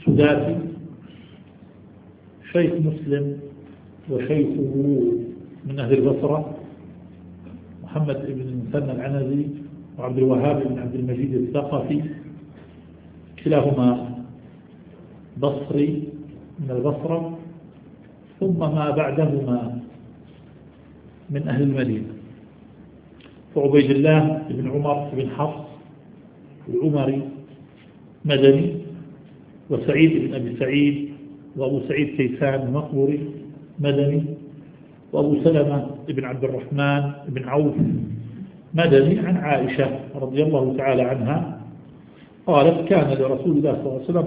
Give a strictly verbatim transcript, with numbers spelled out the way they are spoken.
السداسي شيخ مسلم وشيخه من أهل البصرة محمد بن المثنى العنزي وعبد الوهاب بن عبد المجيد الثقفي، كلاهما بصري من البصرة، ثم ما بعدهما من أهل المدينة. وعبيد الله بن عمر بن حفص العمري مدني، وسعيد بن أبي سعيد وأبو سعيد كيسان المقبري مدني، وأبو سلمة بن عبد الرحمن بن عوف مدني، عن عائشة رضي الله تعالى عنها قالت: كان لرسول الله صلى الله عليه وسلم